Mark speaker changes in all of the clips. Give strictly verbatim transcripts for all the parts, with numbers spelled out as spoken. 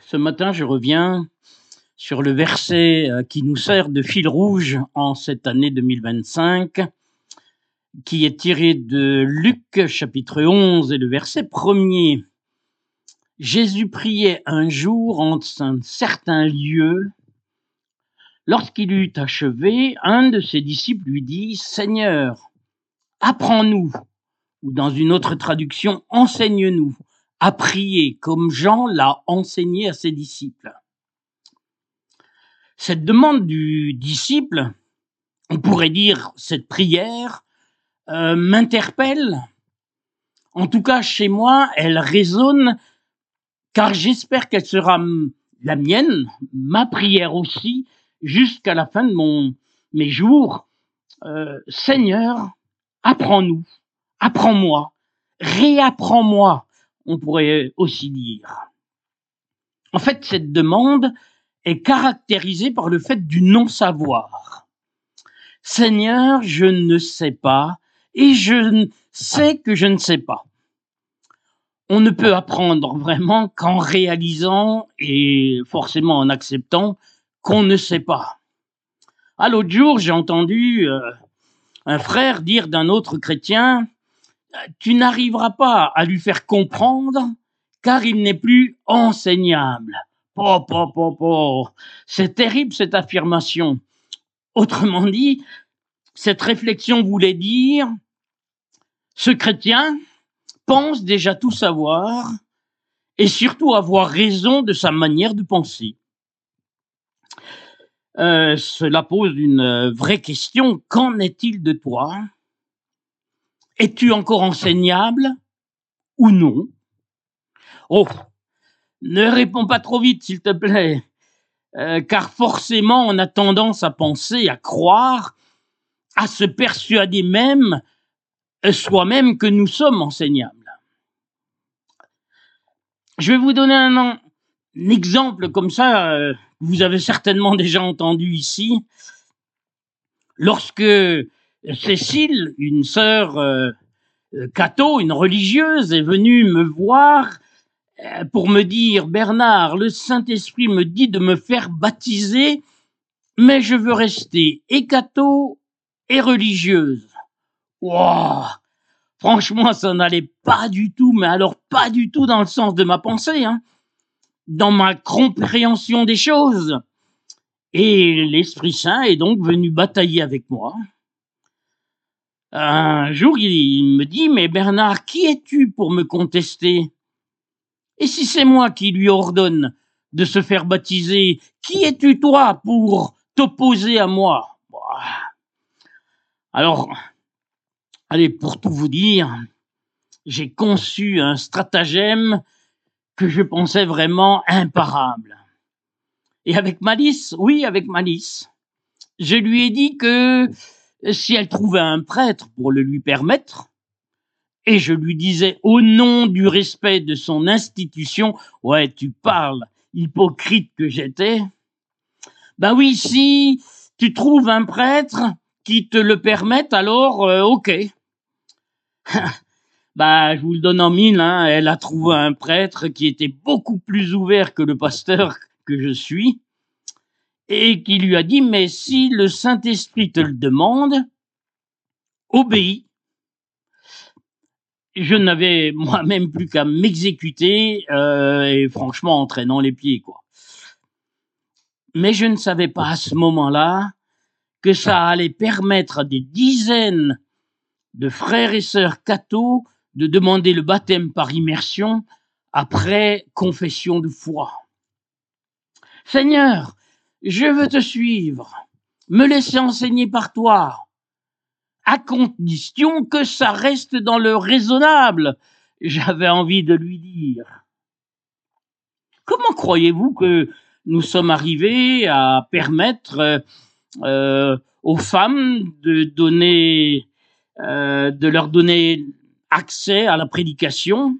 Speaker 1: Ce matin, je reviens sur le verset euh, qui nous sert de fil rouge en cette année deux mille vingt-cinq, qui est tiré de Luc chapitre onze et le verset premier. Jésus priait un jour en un certain lieu. Lorsqu'il eut achevé, un de ses disciples lui dit « Seigneur, apprends-nous » ou dans une autre traduction « enseigne-nous » à prier comme Jean l'a enseigné à ses disciples. Cette demande du disciple, on pourrait dire cette prière, euh, m'interpelle. En tout cas, chez moi, elle résonne, car j'espère qu'elle sera la mienne, ma prière aussi, jusqu'à la fin de mon, mes jours. Euh, Seigneur, apprends-nous, apprends-moi, réapprends-moi, on pourrait aussi dire. En fait, cette demande est caractérisée par le fait du non-savoir. Seigneur, je ne sais pas, et je sais que je ne sais pas. On ne peut apprendre vraiment qu'en réalisant et forcément en acceptant qu'on ne sait pas. À l'autre jour, j'ai entendu euh, un frère dire d'un autre chrétien « Tu n'arriveras pas à lui faire comprendre car il n'est plus enseignable. » Oh, oh, oh, oh. C'est terrible cette affirmation. Autrement dit, cette réflexion voulait dire ce chrétien pense déjà tout savoir et surtout avoir raison de sa manière de penser. Euh, cela pose une vraie question. Qu'en est-il de toi? Es-tu encore enseignable ou non? Oh, ne réponds pas trop vite, s'il te plaît, euh, car forcément, on a tendance à penser, à croire, à se persuader même, soi-même, que nous sommes enseignables. Je vais vous donner un, un exemple comme ça, euh, vous avez certainement déjà entendu ici. Lorsque Cécile, une sœur euh, catho, une religieuse, est venue me voir euh, pour me dire « Bernard, le Saint-Esprit me dit de me faire baptiser, mais je veux rester et catho et religieuse. » Wow, franchement, ça n'allait pas du tout, mais alors pas du tout dans le sens de ma pensée, hein, dans ma compréhension des choses. Et l'Esprit Saint est donc venu batailler avec moi. Un jour, il me dit « Mais Bernard, qui es-tu pour me contester? Et si c'est moi qui lui ordonne de se faire baptiser, qui es-tu toi pour t'opposer à moi ?» Alors, allez, pour tout vous dire, j'ai conçu un stratagème que je pensais vraiment imparable. Et avec malice, oui, avec malice, je lui ai dit que si elle trouvait un prêtre pour le lui permettre, et je lui disais au nom du respect de son institution, ouais, tu parles, hypocrite que j'étais, ben oui, si tu trouves un prêtre qui te le permette, alors euh, ok. Bah, je vous le donne en mille, hein, elle a trouvé un prêtre qui était beaucoup plus ouvert que le pasteur que je suis, et qui lui a dit, mais si le Saint-Esprit te le demande, obéis. Je n'avais moi-même plus qu'à m'exécuter, euh, et franchement, en traînant les pieds, quoi. Mais je ne savais pas à ce moment-là que ça allait permettre à des dizaines de frères et sœurs cathos de demander le baptême par immersion après confession de foi. Seigneur, je veux te suivre, me laisser enseigner par toi, à condition que ça reste dans le raisonnable, j'avais envie de lui dire. Comment croyez-vous que nous sommes arrivés à permettre euh, aux femmes de donner, euh, de leur donner accès à la prédication?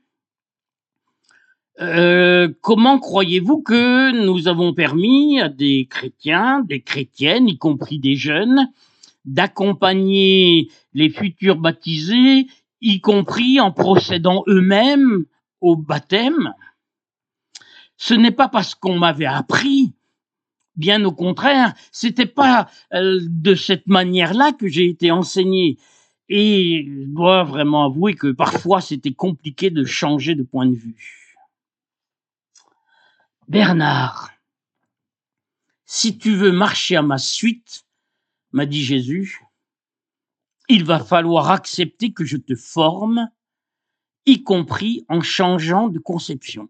Speaker 1: Euh, comment croyez-vous que nous avons permis à des chrétiens, des chrétiennes, y compris des jeunes, d'accompagner les futurs baptisés, y compris en procédant eux-mêmes au baptême? ce n'est pas parce qu'on m'avait appris, bien au contraire, c'était pas euh, de cette manière-là que j'ai été enseigné. Et je dois vraiment avouer que parfois c'était compliqué de changer de point de vue. Bernard, si tu veux marcher à ma suite, m'a dit Jésus, il va falloir accepter que je te forme, y compris en changeant de conception.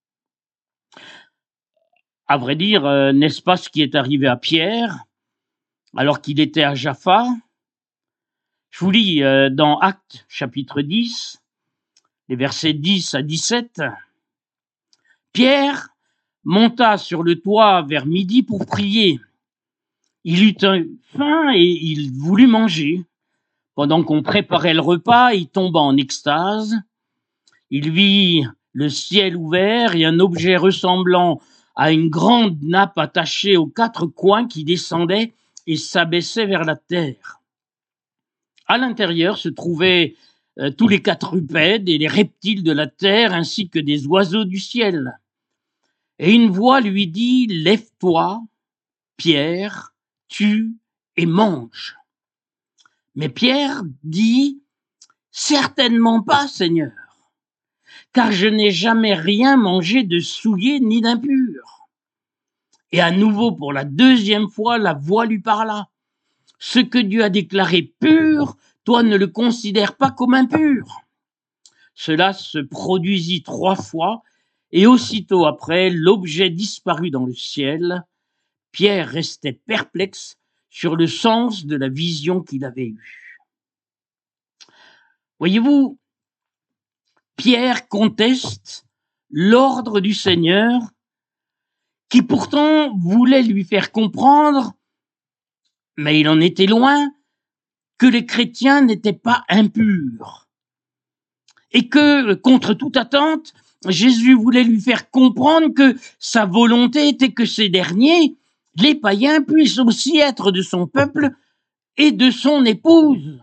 Speaker 1: À vrai dire, euh, n'est-ce pas ce qui est arrivé à Pierre, alors qu'il était à Jaffa? Je vous lis euh, dans Actes, chapitre dix, les versets dix à dix-sept. Pierre monta sur le toit vers midi pour prier. Il eut faim et il voulut manger. Pendant qu'on préparait le repas, il tomba en extase. Il vit le ciel ouvert et un objet ressemblant à une grande nappe attachée aux quatre coins qui descendait et s'abaissait vers la terre. À l'intérieur se trouvaient euh, tous les quadrupèdes et les reptiles de la terre ainsi que des oiseaux du ciel. Et une voix lui dit, « Lève-toi, Pierre, tue et mange. » Mais Pierre dit, « Certainement pas, Seigneur, car je n'ai jamais rien mangé de souillé ni d'impur. » Et à nouveau, pour la deuxième fois, la voix lui parla. « Ce que Dieu a déclaré pur, toi ne le considères pas comme impur. » Cela se produisit trois fois, et aussitôt après, l'objet disparut dans le ciel. Pierre restait perplexe sur le sens de la vision qu'il avait eue. Voyez-vous, Pierre conteste l'ordre du Seigneur qui pourtant voulait lui faire comprendre, mais il en était loin, que les chrétiens n'étaient pas impurs. Et que, contre toute attente, Jésus voulait lui faire comprendre que sa volonté était que ces derniers, les païens, puissent aussi être de son peuple et de son épouse.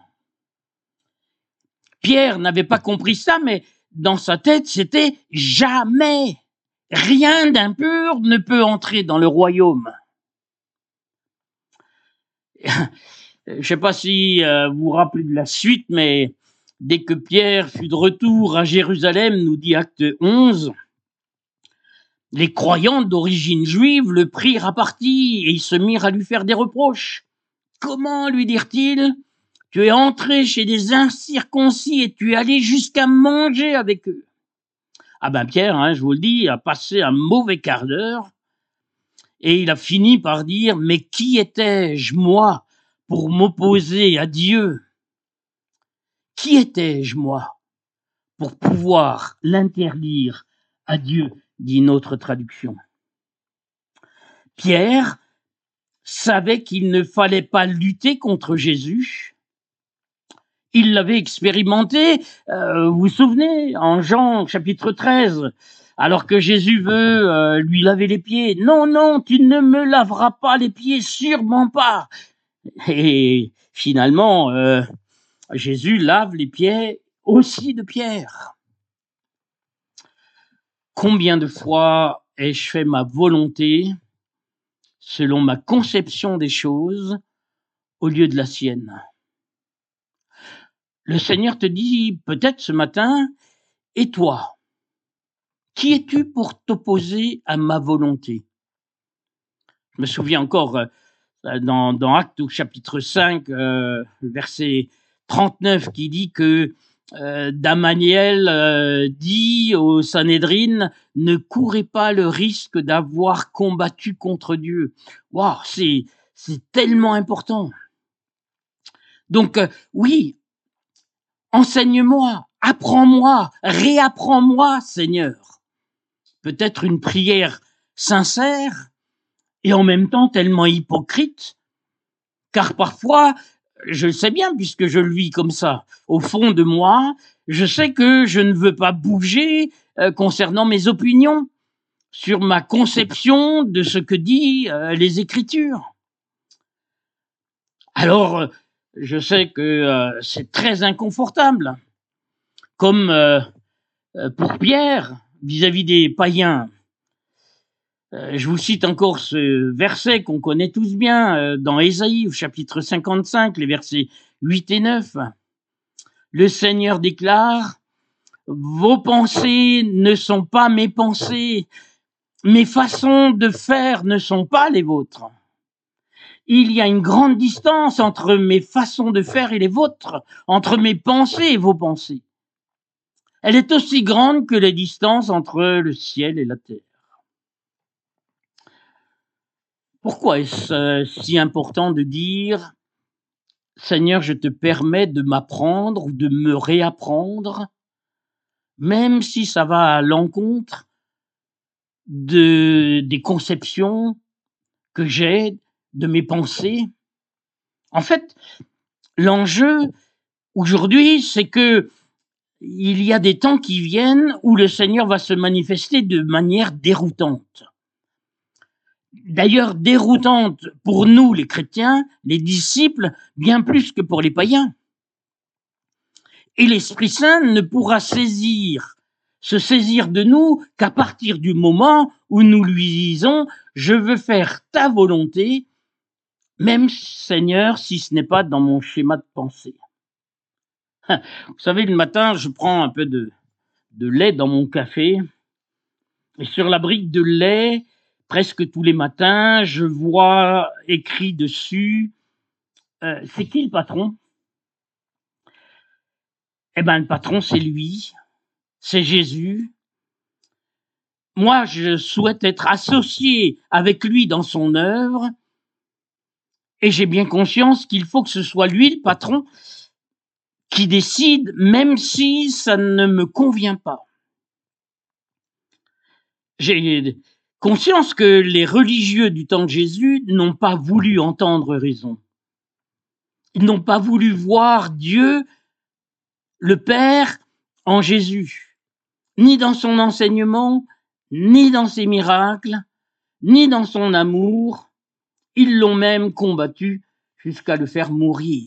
Speaker 1: Pierre n'avait pas compris ça, mais dans sa tête, c'était jamais. Rien d'impur ne peut entrer dans le royaume. Je ne sais pas si euh, vous vous rappelez de la suite, mais dès que Pierre fut de retour à Jérusalem, nous dit Acte onze, les croyants d'origine juive le prirent à partie et ils se mirent à lui faire des reproches. Comment, lui dirent-ils, tu es entré chez des incirconcis et tu es allé jusqu'à manger avec eux? Ah ben Pierre, hein, je vous le dis, a passé un mauvais quart d'heure et il a fini par dire, mais qui étais-je, moi, pour m'opposer à Dieu? Qui étais-je, moi, pour pouvoir l'interdire à Dieu, dit notre traduction. Pierre savait qu'il ne fallait pas lutter contre Jésus. Il l'avait expérimenté, euh, vous vous souvenez, en Jean chapitre treize, alors que Jésus veut euh, lui laver les pieds. « Non, non, tu ne me laveras pas les pieds, sûrement pas !» Et finalement, euh, Jésus lave les pieds aussi de Pierre. Combien de fois ai-je fait ma volonté selon ma conception des choses au lieu de la sienne? Le Seigneur te dit peut-être ce matin, et toi, qui es-tu pour t'opposer à ma volonté? Je me souviens encore euh, dans, dans Actes au chapitre cinq, euh, verset trente-neuf, qui dit que euh, Damaniel euh, dit au Sanhédrin, ne courez pas le risque d'avoir combattu contre Dieu. Waouh, c'est, c'est tellement important. Donc, euh, oui, enseigne-moi, apprends-moi, réapprends-moi, Seigneur. Peut-être une prière sincère et en même temps tellement hypocrite, car parfois, je le sais bien puisque je le vis comme ça, au fond de moi, je sais que je ne veux pas bouger euh, concernant mes opinions sur ma conception de ce que disent euh, les Écritures. Alors, je sais que euh, c'est très inconfortable, comme euh, pour Pierre vis-à-vis des païens. Euh, je vous cite encore ce verset qu'on connaît tous bien euh, dans Ésaïe, au chapitre cinquante-cinq, les versets huit et neuf. Le Seigneur déclare: vos pensées ne sont pas mes pensées, mes façons de faire ne sont pas les vôtres. Il y a une grande distance entre mes façons de faire et les vôtres, entre mes pensées et vos pensées. Elle est aussi grande que la distance entre le ciel et la terre. Pourquoi est-ce euh, si important de dire « Seigneur, je te permets de m'apprendre ou de me réapprendre », même si ça va à l'encontre de, des conceptions que j'ai, de mes pensées. En fait, l'enjeu aujourd'hui, c'est que il y a des temps qui viennent où le Seigneur va se manifester de manière déroutante. D'ailleurs, déroutante pour nous, les chrétiens, les disciples, bien plus que pour les païens. Et l'Esprit Saint ne pourra saisir, se saisir de nous qu'à partir du moment où nous lui disons « Je veux faire ta volonté », même Seigneur, si ce n'est pas dans mon schéma de pensée. Vous savez, le matin, je prends un peu de, de lait dans mon café, et sur la brique de lait, presque tous les matins, je vois écrit dessus euh, « C'est qui le patron ?» Eh bien, le patron, c'est lui, c'est Jésus. Moi, je souhaite être associé avec lui dans son œuvre, et j'ai bien conscience qu'il faut que ce soit lui, le patron, qui décide, même si ça ne me convient pas. J'ai conscience que les religieux du temps de Jésus n'ont pas voulu entendre raison. Ils n'ont pas voulu voir Dieu, le Père, en Jésus, ni dans son enseignement, ni dans ses miracles, ni dans son amour. Ils l'ont même combattu jusqu'à le faire mourir.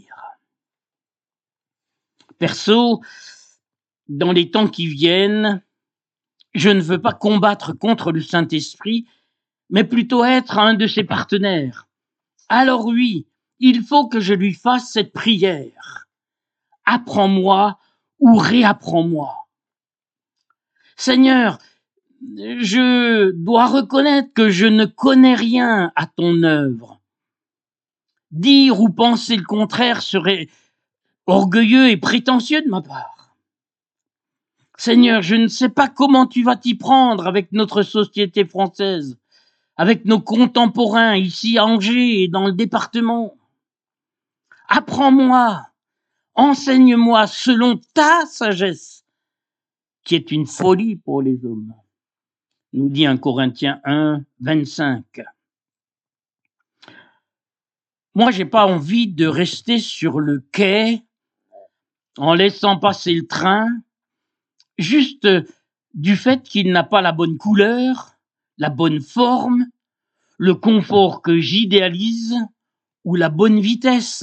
Speaker 1: Perso, dans les temps qui viennent, je ne veux pas combattre contre le Saint-Esprit, mais plutôt être un de ses partenaires. Alors oui, il faut que je lui fasse cette prière. Apprends-moi ou réapprends-moi. Seigneur, je dois reconnaître que je ne connais rien à ton œuvre. Dire ou penser le contraire serait orgueilleux et prétentieux de ma part. Seigneur, je ne sais pas comment tu vas t'y prendre avec notre société française, avec nos contemporains ici à Angers et dans le département. Apprends-moi, enseigne-moi selon ta sagesse, qui est une folie pour les hommes, nous dit un Corinthiens un, vingt-cinq. Moi, j'ai pas envie de rester sur le quai en laissant passer le train, juste du fait qu'il n'a pas la bonne couleur, la bonne forme, le confort que j'idéalise ou la bonne vitesse.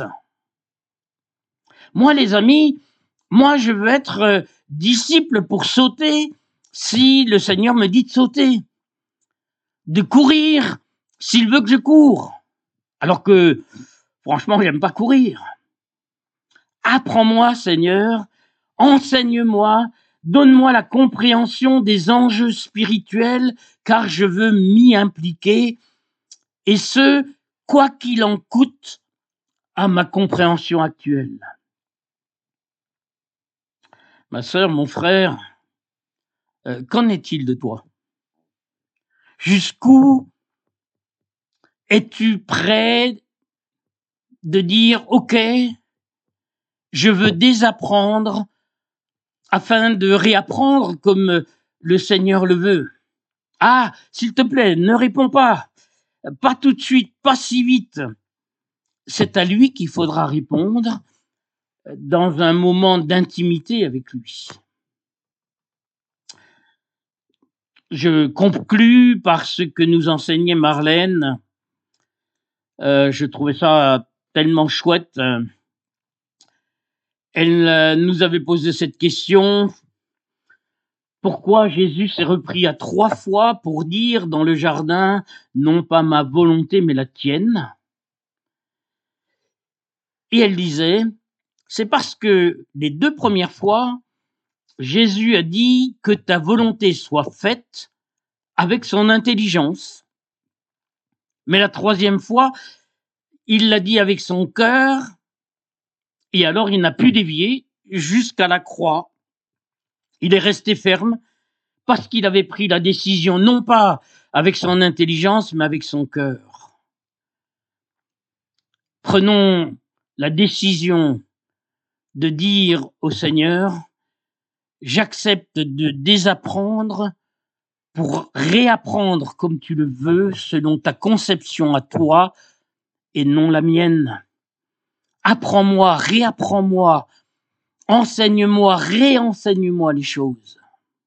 Speaker 1: Moi, les amis, moi, je veux être euh, disciple pour sauter si le Seigneur me dit de sauter, de courir s'il veut que je cours, alors que, franchement, j'aime pas courir. Apprends-moi, Seigneur, enseigne-moi, donne-moi la compréhension des enjeux spirituels, car je veux m'y impliquer, et ce, quoi qu'il en coûte à ma compréhension actuelle. Ma sœur, mon frère, euh, qu'en est-il de toi? Jusqu'où es-tu prêt de dire « Ok, je veux désapprendre afin de réapprendre comme le Seigneur le veut ». Ah, s'il te plaît, ne réponds pas. Pas tout de suite, pas si vite. C'est à lui qu'il faudra répondre dans un moment d'intimité avec lui. Je conclus par ce que nous enseignait Marlène. Euh, je trouvais ça tellement chouette. Elle euh, nous avait posé cette question. pourquoi Jésus s'est repris à trois fois pour dire dans le jardin, non pas ma volonté, mais la tienne. Et elle disait, c'est parce que les deux premières fois, Jésus a dit que ta volonté soit faite avec son intelligence. Mais la troisième fois, il l'a dit avec son cœur, et alors il n'a pu dévier jusqu'à la croix. Il est resté ferme parce qu'il avait pris la décision, non pas avec son intelligence, mais avec son cœur. Prenons la décision de dire au Seigneur, j'accepte de désapprendre pour réapprendre comme tu le veux, selon ta conception à toi et non la mienne. Apprends-moi, réapprends-moi, enseigne-moi, réenseigne-moi les choses.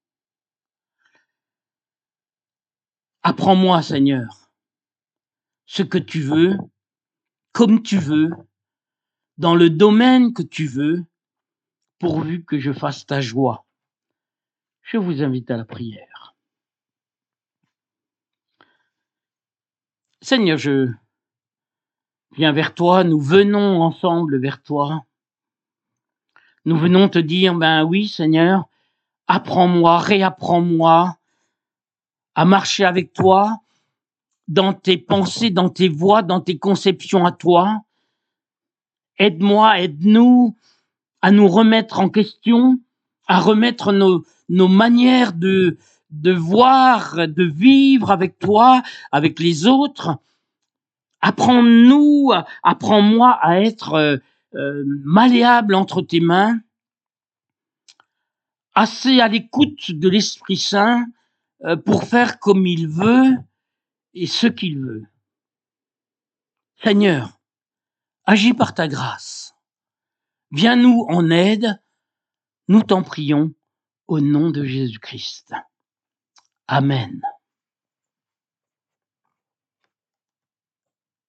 Speaker 1: Apprends-moi, Seigneur, ce que tu veux, comme tu veux, dans le domaine que tu veux, pourvu que je fasse ta joie. Je vous invite à la prière. Seigneur, je viens vers toi, nous venons ensemble vers toi. Nous venons te dire, ben oui, Seigneur, apprends-moi, réapprends-moi à marcher avec toi dans tes pensées, dans tes voies, dans tes conceptions à toi. Aide-moi, aide-nous à nous remettre en question, à remettre nos, nos manières de, de voir, de vivre avec toi, avec les autres. Apprends-nous, apprends-moi à être euh, euh, malléable entre tes mains, assez à l'écoute de l'Esprit Saint euh, pour faire comme il veut et ce qu'il veut. Seigneur, agis par ta grâce. Viens-nous en aide, nous t'en prions, au nom de Jésus-Christ. Amen.